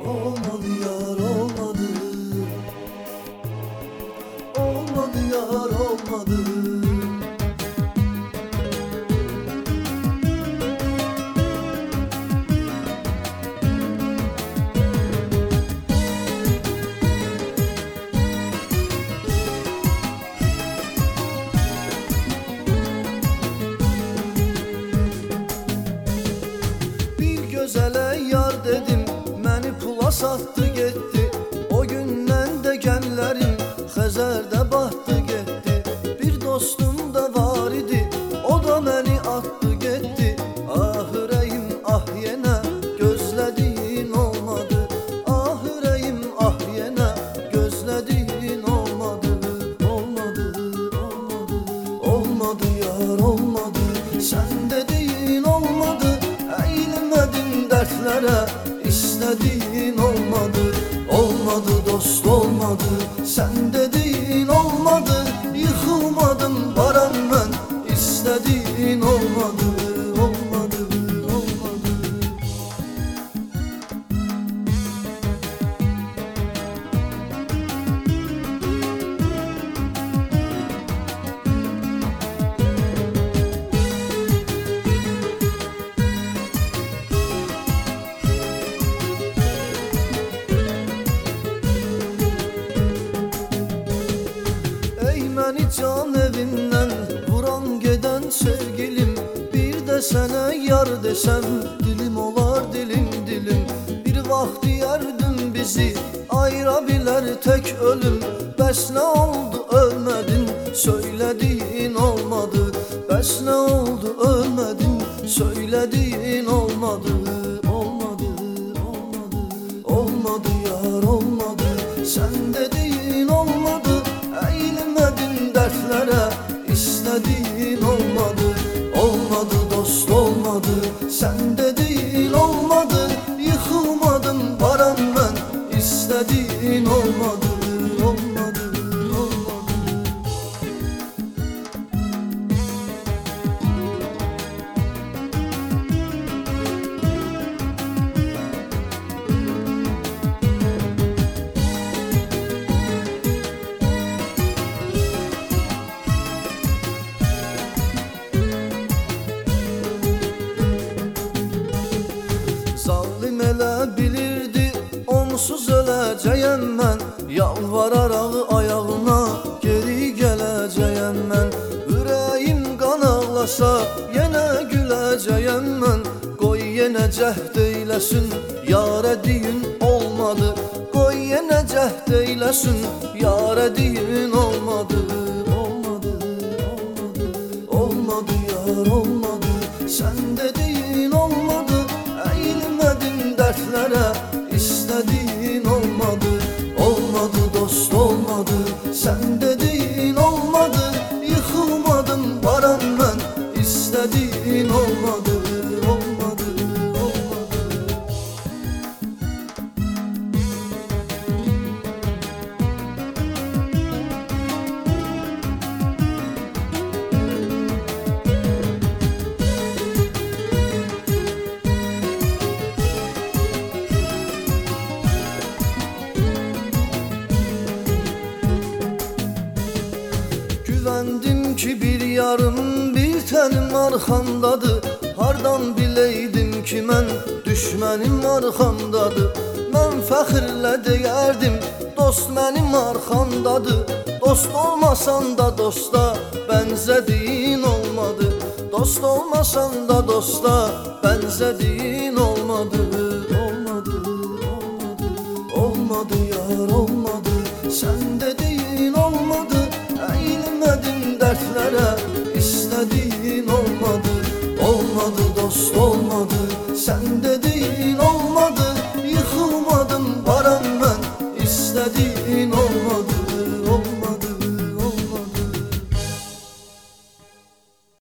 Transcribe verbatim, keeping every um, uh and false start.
Olmadı yar olmadı, olmadı yar olmadı. Gözələ yar dedim, məni pula satdı getdi. O gündən də gəllərim Xəzərdə batdı getdi. Bir dostum da var idi, o da məni atdı getdi. Ah ürəyim ah yenə gözlədiyin olmadı. Ah ürəyim ah yenə gözlədiyin olmadı. Olmadı, olmadı, olmadı yar olmadı. Sən dediyin olmadı, eğilmedin dertlere, istediğin olmadı. Olmadı dost olmadı, sen dediğin olmadı. Yıkılmadım varam ben, istediğin olmadı. Olmadı, olmadı. Məni can evimdən vuran gedən sevgilim, bir də sənə yar desəm dilim olar dilim dilim. Bir vaxt deyərdim bizi ayıra bilər tək ölüm. Bəs nə oldu ölmədin, söylediğin olmadı. Bəs nə oldu ölmədin, söylediğin olmadı. Olmadı, olmadı, olmadı yar olmadı. Sen dediğin olmadı, eğilmedin dertlere, istediğin olmadı. Olmadı dost olmadı, sen dediğin olmadı. Yıkılmadım varam ben, istediğin olmadı. Olmadı, olmadı. Zalim elə bilirdi, onsuz öləcəyəm mən. Yalvararaq ayağına geri gələcəyəm mən. Ürəyim qan ağlasa, yenə güləcəyəm mən. Qoy yenə cəhd eyləsin, yar ədiyin olmadı. Qoy yenə cəhd eyləsin, yar ədiyin olmadı. Olmadı, olmadı, olmadı yar olmadı. Sən dediyin olmadı, eğilmedin dertlere, istediğin olmadı. Olmadı dost olmadı, sen dediğin olmadı. Yıkılmadım varam ben, istediğin olmadı. Olmadı, olmadı. Güvendim ki bir yarım bir tənim arxamdadır. Hardan bileydim ki mən düşmənim arxamdadır. Mən fəxrlə deyərdim dost mənim arxamdadır. Dost olmasan da dosta bənzədiyin olmadı. Dost olmasan da dosta bənzədiyin olmadı. Olmadı, olmadı, olmadı yar olmadı. Sen dediğin olmadı, eğilmedin dertlere, istediğin olmadı. Olmadı dost olmadı.